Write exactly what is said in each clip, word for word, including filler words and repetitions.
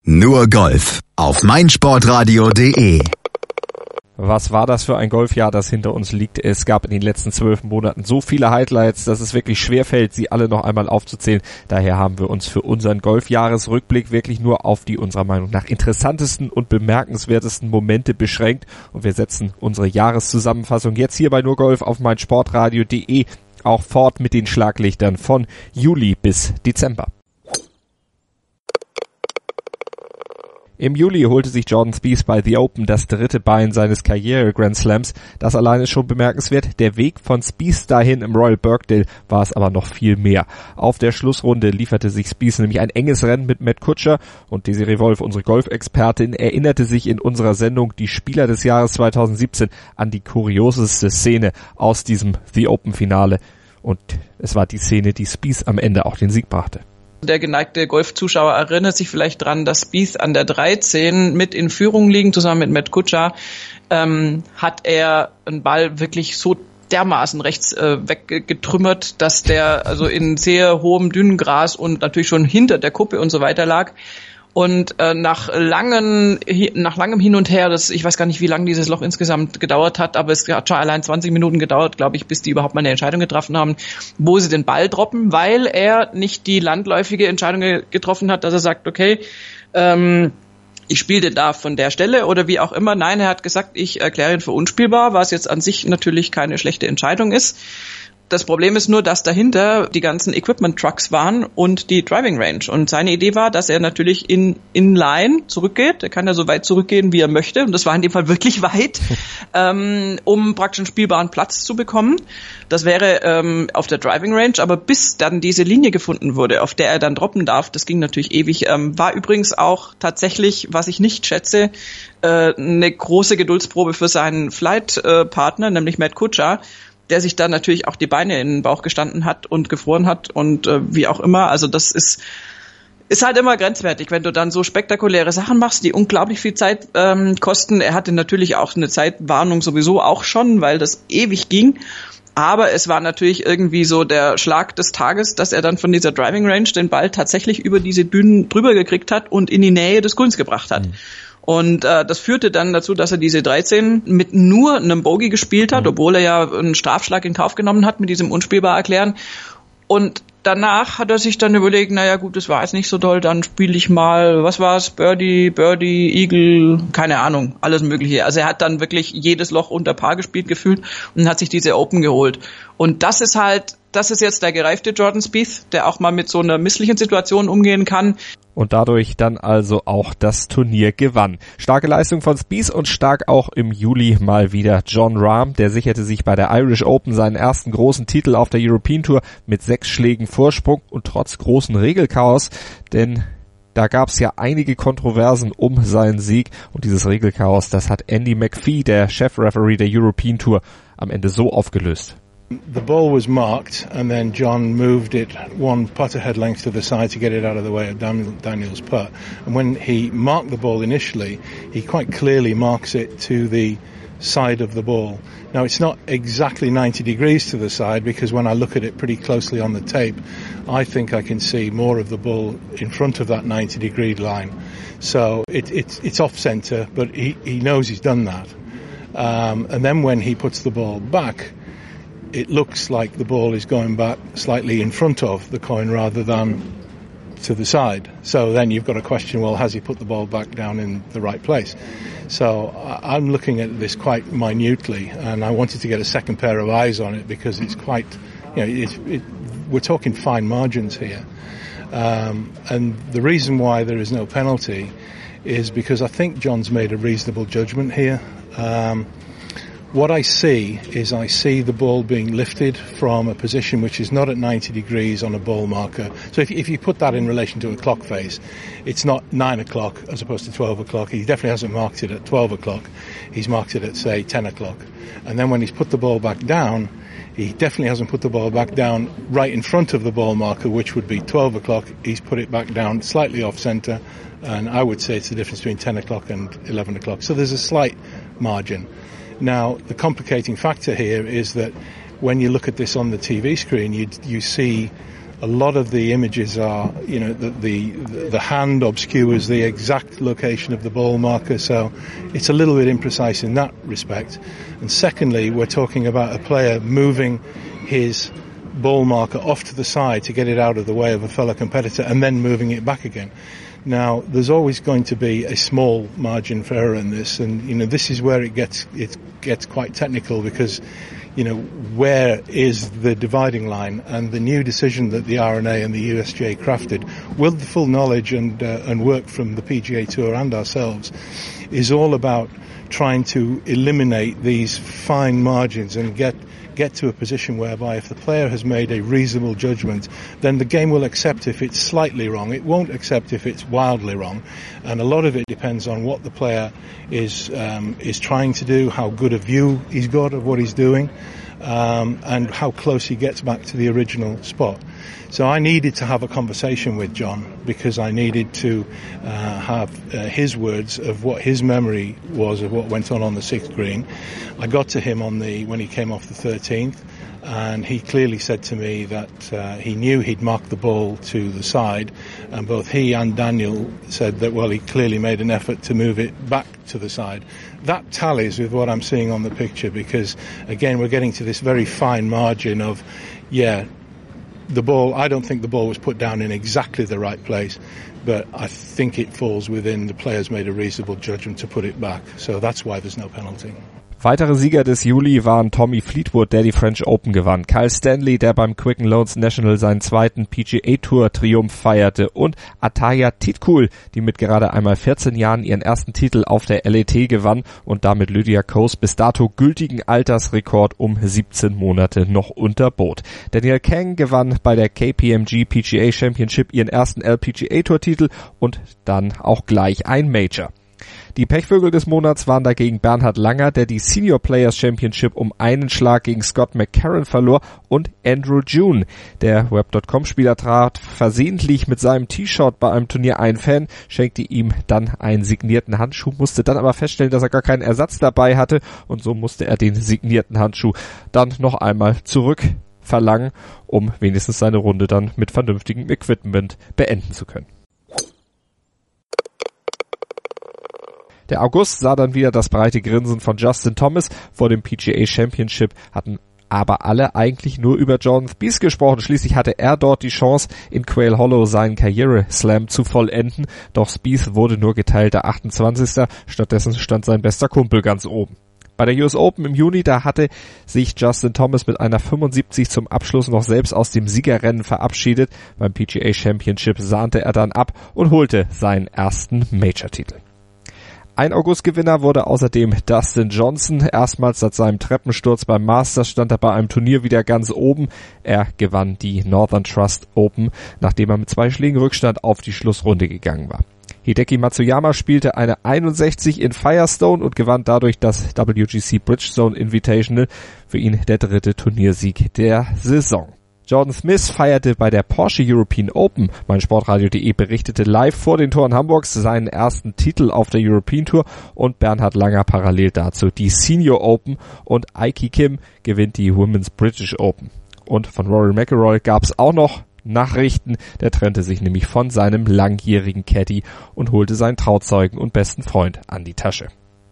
Nur Golf auf meinsportradio punkt de. Was war das für ein Golfjahr, das hinter uns liegt? Es gab in den letzten zwölf Monaten so viele Highlights, dass es wirklich schwerfällt, sie alle noch einmal aufzuzählen. Daher haben wir uns für unseren Golfjahresrückblick wirklich nur auf die unserer Meinung nach interessantesten und bemerkenswertesten Momente beschränkt. Und wir setzen unsere Jahreszusammenfassung jetzt hier bei Nur Golf auf meinsportradio punkt de auch fort mit den Schlaglichtern von Juli bis Dezember. Im Juli holte sich Jordan Spieth bei The Open das dritte Bein seines Karriere-Grand Slams. Das allein ist schon bemerkenswert. Der Weg von Spieth dahin im Royal Birkdale war es aber noch viel mehr. Auf der Schlussrunde lieferte sich Spieth nämlich ein enges Rennen mit Matt Kutscher und Desiree Wolf, unsere Golfexpertin, erinnerte sich in unserer Sendung Die Spieler des Jahres zweitausendsiebzehn an die kurioseste Szene aus diesem The Open-Finale. Und es war die Szene, die Spieth am Ende auch den Sieg brachte. Der geneigte Golfzuschauer erinnert sich vielleicht dran, dass Spieth an der dreizehn mit in Führung liegen, zusammen mit Matt Kutscher, ähm, hat er einen Ball wirklich so dermaßen rechts äh, weggetrümmert, dass der also in sehr hohem Dünengras und natürlich schon hinter der Kuppe und so weiter lag. Und äh, nach langen, nach langem Hin und Her, das, ich weiß gar nicht, wie lange dieses Loch insgesamt gedauert hat, aber es hat schon allein zwanzig Minuten gedauert, glaube ich, bis die überhaupt mal eine Entscheidung getroffen haben, wo sie den Ball droppen, weil er nicht die landläufige Entscheidung getroffen hat, dass er sagt, okay, ähm, ich spiele da von der Stelle oder wie auch immer. Nein, er hat gesagt, ich erkläre ihn für unspielbar, was jetzt an sich natürlich keine schlechte Entscheidung ist. Das Problem ist nur, dass dahinter die ganzen Equipment-Trucks waren und die Driving Range. Und seine Idee war, dass er natürlich in in-line zurückgeht. Er kann ja so weit zurückgehen, wie er möchte. Und das war in dem Fall wirklich weit, ähm, um praktisch einen spielbaren Platz zu bekommen. Das wäre ähm, auf der Driving Range. Aber bis dann diese Linie gefunden wurde, auf der er dann droppen darf, das ging natürlich ewig. Ähm, war übrigens auch tatsächlich, was ich nicht schätze, äh, eine große Geduldsprobe für seinen Flight-Partner, nämlich Matt Kutscher, der sich dann natürlich auch die Beine in den Bauch gestanden hat und gefroren hat und äh, wie auch immer. Also das ist ist halt immer grenzwertig, wenn du dann so spektakuläre Sachen machst, die unglaublich viel Zeit ähm, kosten. Er hatte natürlich auch eine Zeitwarnung sowieso auch schon, weil das ewig ging. Aber es war natürlich irgendwie so der Schlag des Tages, dass er dann von dieser Driving Range den Ball tatsächlich über diese Dünen drüber gekriegt hat und in die Nähe des Grüns gebracht hat. Mhm. Und äh, das führte dann dazu, dass er diese dreizehn mit nur einem Bogey gespielt hat, mhm. obwohl er ja einen Strafschlag in Kauf genommen hat mit diesem unspielbar erklären. Und danach hat er sich dann überlegt, naja gut, das war jetzt nicht so doll, dann spiele ich mal, was war's, Birdie, Birdie, Eagle, keine Ahnung, alles mögliche. Also er hat dann wirklich jedes Loch unter Par gespielt gefühlt und hat sich diese Open geholt. Und das ist halt, das ist jetzt der gereifte Jordan Spieth, der auch mal mit so einer misslichen Situation umgehen kann. Und dadurch dann also auch das Turnier gewann. Starke Leistung von Spieth und stark auch im Juli mal wieder Jon Rahm. Der sicherte sich bei der Irish Open seinen ersten großen Titel auf der European Tour mit sechs Schlägen Vorsprung und trotz großen Regelchaos, denn da gab es ja einige Kontroversen um seinen Sieg und dieses Regelchaos, das hat Andy McPhee, der Chefreferee der European Tour, am Ende so aufgelöst. The ball was marked and then John moved it one putter head length to the side to get it out of the way of Daniel, Daniel's putt. And when he marked the ball initially, he quite clearly marks it to the side of the ball. Now it's not exactly ninety degrees to the side because when I look at it pretty closely on the tape, I think I can see more of the ball in front of that ninety degree line. So it, it's, it's off centre, but he, he knows he's done that. Um, and then when he puts the ball back, it looks like the ball is going back slightly in front of the coin rather than to the side. So then you've got a question, well, has he put the ball back down in the right place? So I'm looking at this quite minutely, and I wanted to get a second pair of eyes on it because it's quite, you know, it, it, we're talking fine margins here. Um, and the reason why there is no penalty is because I think John's made a reasonable judgment here. Um, What I see is I see the ball being lifted from a position which is not at ninety degrees on a ball marker. So if, if you put that in relation to a clock face, it's not nine o'clock as opposed to twelve o'clock. He definitely hasn't marked it at twelve o'clock. He's marked it at, say, ten o'clock. And then when he's put the ball back down, he definitely hasn't put the ball back down right in front of the ball marker, which would be twelve o'clock. He's put it back down slightly off centre, and I would say it's the difference between ten o'clock and eleven o'clock. So there's a slight margin. Now, the complicating factor here is that when you look at this on the T V screen, you you see a lot of the images are, you know, the, the the hand obscures the exact location of the ball marker, so it's a little bit imprecise in that respect. And secondly, we're talking about a player moving his ball marker off to the side to get it out of the way of a fellow competitor and then moving it back again. Now, there's always going to be a small margin for error in this, and, you know, this is where it gets it gets quite technical because, you know, where is the dividing line? And the new decision that the R N A and the U S G A crafted, with the full knowledge and uh, and work from the P G A Tour and ourselves, is all about trying to eliminate these fine margins and get get to a position whereby if the player has made a reasonable judgment, then the game will accept if it's slightly wrong. It won't accept if it's wildly wrong. And a lot of it depends on what the player is um, is trying to do, how good a view he's got of what he's doing, um, and how close he gets back to the original spot. So I needed to have a conversation with John because I needed to uh, have uh, his words of what his memory was of what went on on the sixth green. I got to him on the when he came off the thirteenth, and he clearly said to me that uh, he knew he'd marked the ball to the side, and both he and Daniel said that, well, he clearly made an effort to move it back to the side. That tallies with what I'm seeing on the picture because, again, we're getting to this very fine margin of, yeah, the ball, I don't think the ball was put down in exactly the right place, but I think it falls within the players made a reasonable judgment to put it back. So that's why there's no penalty. Weitere Sieger des Juli waren Tommy Fleetwood, der die French Open gewann, Kyle Stanley, der beim Quicken Loans National seinen zweiten P G A Tour Triumph feierte, und Atthaya Thitikul, die mit gerade einmal vierzehn Jahren ihren ersten Titel auf der L A T gewann und damit Lydia Ko's bis dato gültigen Altersrekord um siebzehn Monate noch unterbot. Danielle Kang gewann bei der K P M G P G A Championship ihren ersten L P G A Tour Titel und dann auch gleich ein Major. Die Pechvögel des Monats waren dagegen Bernhard Langer, der die Senior Players Championship um einen Schlag gegen Scott McCarron verlor, und Andrew June. Der Web Punkt com-Spieler trat versehentlich mit seinem T-Shirt bei einem Turnier ein. Fan schenkte ihm dann einen signierten Handschuh, musste dann aber feststellen, dass er gar keinen Ersatz dabei hatte, und so musste er den signierten Handschuh dann noch einmal zurück verlangen, um wenigstens seine Runde dann mit vernünftigem Equipment beenden zu können. Der August sah dann wieder das breite Grinsen von Justin Thomas. Vor dem P G A Championship hatten aber alle eigentlich nur über Jordan Spieth gesprochen. Schließlich hatte er dort die Chance, in Quail Hollow seinen Karriere-Slam zu vollenden. Doch Spieth wurde nur geteilter achtundzwanzigster Stattdessen stand sein bester Kumpel ganz oben. Bei der U S Open im Juni, da hatte sich Justin Thomas mit einer fünfundsiebzig zum Abschluss noch selbst aus dem Siegerrennen verabschiedet. Beim P G A Championship sahnte er dann ab und holte seinen ersten Major-Titel. Ein August-Gewinner wurde außerdem Dustin Johnson. Erstmals seit seinem Treppensturz beim Masters stand er bei einem Turnier wieder ganz oben. Er gewann die Northern Trust Open, nachdem er mit zwei Schlägen Rückstand auf die Schlussrunde gegangen war. Hideki Matsuyama spielte eine einundsechzig in Firestone und gewann dadurch das W G C Bridgestone Invitational, für ihn der dritte Turniersieg der Saison. Jordan Smith feierte bei der Porsche European Open. meinsportradio punkt de berichtete live vor den Toren Hamburgs seinen ersten Titel auf der European Tour, und Bernhard Langer parallel dazu die Senior Open, und Aiki Kim gewinnt die Women's British Open. Und von Rory McIlroy gab's auch noch Nachrichten. Der trennte sich nämlich von seinem langjährigen Caddy und holte seinen Trauzeugen und besten Freund an die Tasche.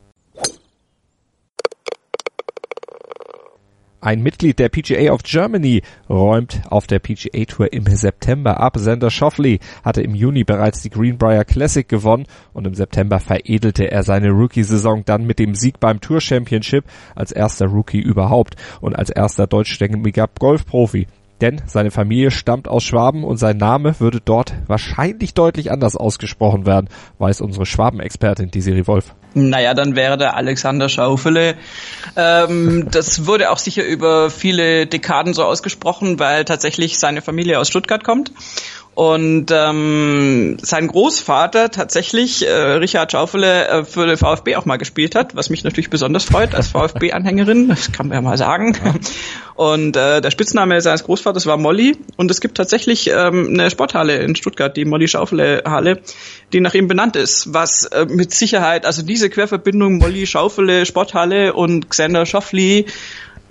Ein Mitglied der P G A of Germany räumt auf der P G A Tour im September ab. Xander Schauffele hatte im Juni bereits die Greenbrier Classic gewonnen, und im September veredelte er seine Rookie-Saison dann mit dem Sieg beim Tour Championship als erster Rookie überhaupt und als erster deutschstämmiger Golfprofi. Denn seine Familie stammt aus Schwaben und sein Name würde dort wahrscheinlich deutlich anders ausgesprochen werden, weiß unsere Schwaben-Expertin, die Siri Wolf. Naja, dann wäre der Alexander Schauffele. Ähm, das wurde auch sicher über viele Dekaden so ausgesprochen, weil tatsächlich seine Familie aus Stuttgart kommt. Und ähm, sein Großvater tatsächlich, äh, Richard Schauffele, äh, für den VfB auch mal gespielt hat, was mich natürlich besonders freut als VfB-Anhängerin, das kann man ja mal sagen. Ja. Und äh, der Spitzname seines Großvaters war Molly, und es gibt tatsächlich ähm, eine Sporthalle in Stuttgart, die Molly-Schauffele-Halle, die nach ihm benannt ist, was äh, mit Sicherheit, also diese Querverbindung Molly-Schauffele, Sporthalle und Xander Schauffele,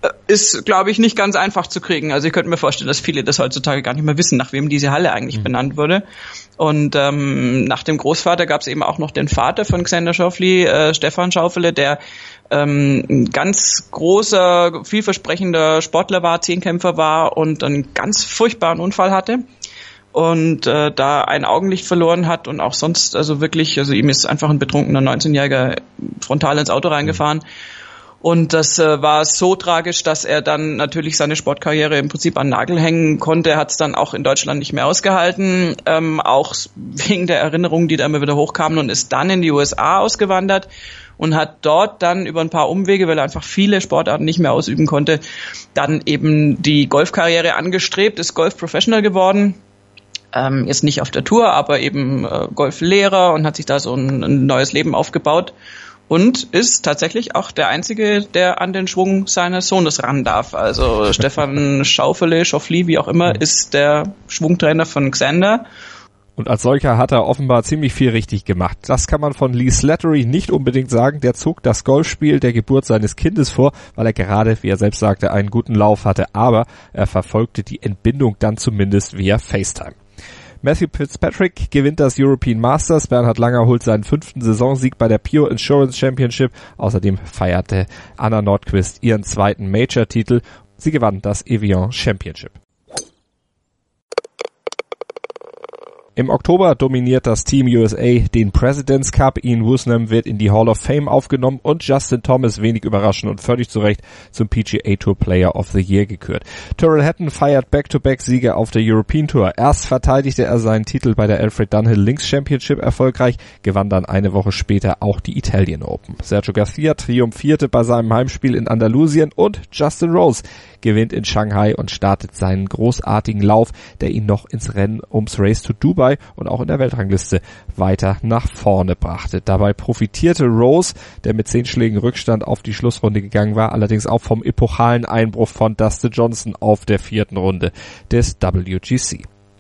ist, glaube ich, nicht ganz einfach zu kriegen. Also ich könnte mir vorstellen, dass viele das heutzutage gar nicht mehr wissen, nach wem diese Halle eigentlich mhm. benannt wurde. Und ähm, nach dem Großvater gab es eben auch noch den Vater von Xander Schauffele, äh, Stefan Schauffele, der ähm, ein ganz großer, vielversprechender Sportler war, Zehnkämpfer war und einen ganz furchtbaren Unfall hatte. Und äh, da ein Augenlicht verloren hat und auch sonst, also wirklich, also ihm ist einfach ein betrunkener neunzehnjähriger frontal ins Auto reingefahren. Und das äh, war so tragisch, dass er dann natürlich seine Sportkarriere im Prinzip an den Nagel hängen konnte. Er hat es dann auch in Deutschland nicht mehr ausgehalten, ähm, auch wegen der Erinnerungen, die da immer wieder hochkamen, und ist dann in die U S A ausgewandert und hat dort dann über ein paar Umwege, weil er einfach viele Sportarten nicht mehr ausüben konnte, dann eben die Golfkarriere angestrebt, ist Golf-Professional geworden. Ähm, jetzt nicht auf der Tour, aber eben äh, Golflehrer, und hat sich da so ein, ein neues Leben aufgebaut und ist tatsächlich auch der Einzige, der an den Schwung seines Sohnes ran darf. Also Stefan Schauffele, Schauffele, wie auch immer, ist der Schwungtrainer von Xander. Und als solcher hat er offenbar ziemlich viel richtig gemacht. Das kann man von Lee Slattery nicht unbedingt sagen. Der zog das Golfspiel der Geburt seines Kindes vor, weil er gerade, wie er selbst sagte, einen guten Lauf hatte. Aber er verfolgte die Entbindung dann zumindest via FaceTime. Matthew Fitzpatrick gewinnt das European Masters. Bernhard Langer holt seinen fünften Saisonsieg bei der Pure Insurance Championship. Außerdem feierte Anna Nordqvist ihren zweiten Major-Titel. Sie gewann das Evian Championship. Im Oktober dominiert das Team U S A den President's Cup. Ian Woosnam wird in die Hall of Fame aufgenommen und Justin Thomas, wenig überraschend und völlig zu Recht, zum P G A Tour Player of the Year gekürt. Tyrrell Hatton feiert Back-to-Back-Siege auf der European Tour. Erst verteidigte er seinen Titel bei der Alfred Dunhill Links Championship erfolgreich, gewann dann eine Woche später auch die Italian Open. Sergio Garcia triumphierte bei seinem Heimspiel in Andalusien und Justin Rose gewinnt in Shanghai und startet seinen großartigen Lauf, der ihn noch ins Rennen ums Race to Dubai und auch in der Weltrangliste weiter nach vorne brachte. Dabei profitierte Rose, der mit zehn Schlägen Rückstand auf die Schlussrunde gegangen war, allerdings auch vom epochalen Einbruch von Dustin Johnson auf der vierten Runde des W G C.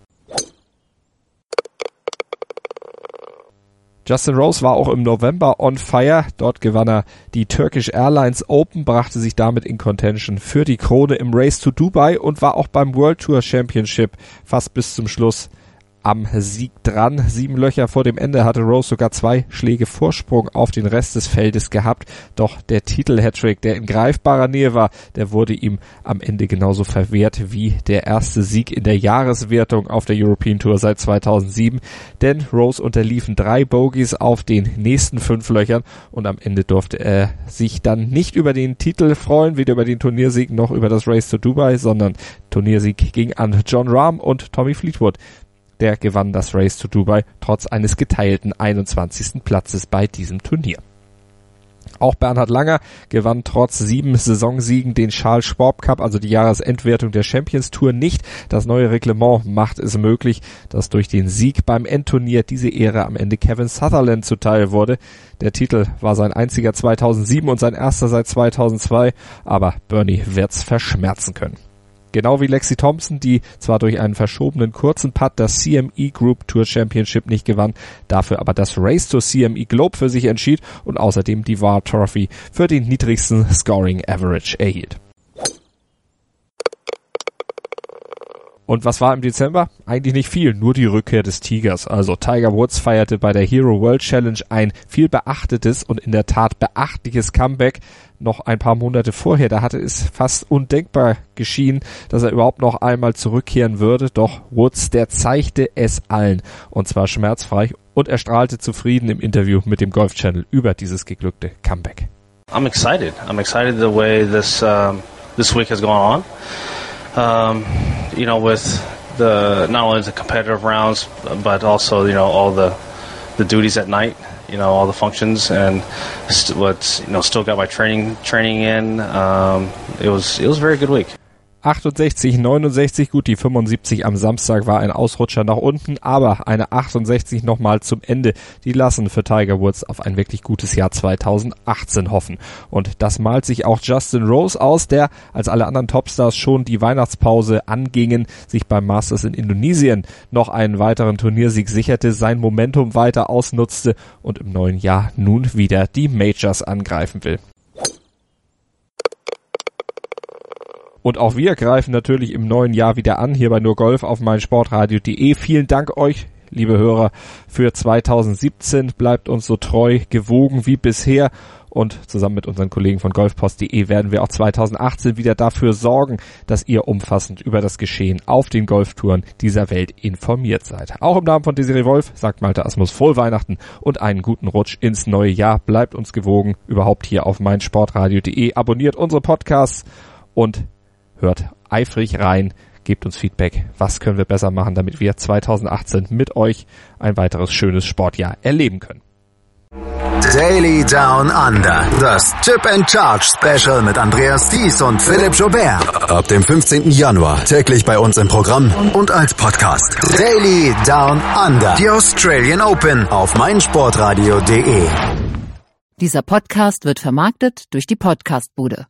Justin Rose war auch im November on fire. Dort gewann er die Turkish Airlines Open, brachte sich damit in Contention für die Krone im Race to Dubai und war auch beim World Tour Championship fast bis zum Schluss am Sieg dran. Sieben Löcher vor dem Ende hatte Rose sogar zwei Schläge Vorsprung auf den Rest des Feldes gehabt. Doch der Titel-Hattrick, der in greifbarer Nähe war, der wurde ihm am Ende genauso verwehrt wie der erste Sieg in der Jahreswertung auf der European Tour seit zweitausendsieben. Denn Rose unterliefen drei Bogies auf den nächsten fünf Löchern und am Ende durfte er sich dann nicht über den Titel freuen, weder über den Turniersieg noch über das Race to Dubai, sondern Turniersieg ging an Jon Rahm und Tommy Fleetwood. Der gewann das Race to Dubai trotz eines geteilten einundzwanzigsten Platzes bei diesem Turnier. Auch Bernhard Langer gewann trotz sieben Saisonsiegen den Charles Schwab Cup, also die Jahresendwertung der Champions Tour, nicht. Das neue Reglement macht es möglich, dass durch den Sieg beim Endturnier diese Ehre am Ende Kevin Sutherland zuteil wurde. Der Titel war sein einziger zweitausendsieben und sein erster seit zweitausendzwei, aber Bernie wird's verschmerzen können. Genau wie Lexi Thompson, die zwar durch einen verschobenen kurzen Putt das C M E Group Tour Championship nicht gewann, dafür aber das Race to C M E Globe für sich entschied und außerdem die V A R Trophy für den niedrigsten Scoring Average erhielt. Und was war im Dezember? Eigentlich nicht viel, nur die Rückkehr des Tigers. Also Tiger Woods feierte bei der Hero World Challenge ein viel beachtetes und in der Tat beachtliches Comeback. Noch ein paar Monate vorher, da hatte es fast undenkbar geschienen, dass er überhaupt noch einmal zurückkehren würde. Doch Woods, der zeigte es allen, und zwar schmerzfrei, und er strahlte zufrieden im Interview mit dem Golf Channel über dieses geglückte Comeback. I'm excited. I'm excited the way this um, this week has gone on. Um, you know, with the not only the competitive rounds, but also, you know, all the the duties at night, you know, all the functions, and st- what's you know still got my training training in. Um, it was it was a very good week. achtundsechzig, neunundsechzig, gut, die fünfundsiebzig am Samstag war ein Ausrutscher nach unten, aber eine achtundsechzig nochmal zum Ende, die lassen für Tiger Woods auf ein wirklich gutes Jahr zweitausendachtzehn hoffen. Und das malt sich auch Justin Rose aus, der, als alle anderen Topstars schon die Weihnachtspause angingen, sich beim Masters in Indonesien noch einen weiteren Turniersieg sicherte, sein Momentum weiter ausnutzte und im neuen Jahr nun wieder die Majors angreifen will. Und auch wir greifen natürlich im neuen Jahr wieder an, hier bei nur Golf auf meinsportradio punkt de. Vielen Dank euch, liebe Hörer, für zweitausendsiebzehn. Bleibt uns so treu gewogen wie bisher. Und zusammen mit unseren Kollegen von golfpost punkt de werden wir auch zweitausendachtzehn wieder dafür sorgen, dass ihr umfassend über das Geschehen auf den Golftouren dieser Welt informiert seid. Auch im Namen von Desiree Wolf sagt Malte Asmus frohe Weihnachten und einen guten Rutsch ins neue Jahr. Bleibt uns gewogen, überhaupt hier auf meinsportradio punkt de. Abonniert unsere Podcasts und hört eifrig rein. Gebt uns Feedback, was können wir besser machen, damit wir zweitausendachtzehn mit euch ein weiteres schönes Sportjahr erleben können. Daily Down Under. Das Chip and Charge Special mit Andreas Thies und Philipp Joubert. Ab dem fünfzehnten Januar täglich bei uns im Programm und als Podcast. Daily Down Under. Die Australian Open auf meinsportradio punkt de. Dieser Podcast wird vermarktet durch die Podcastbude.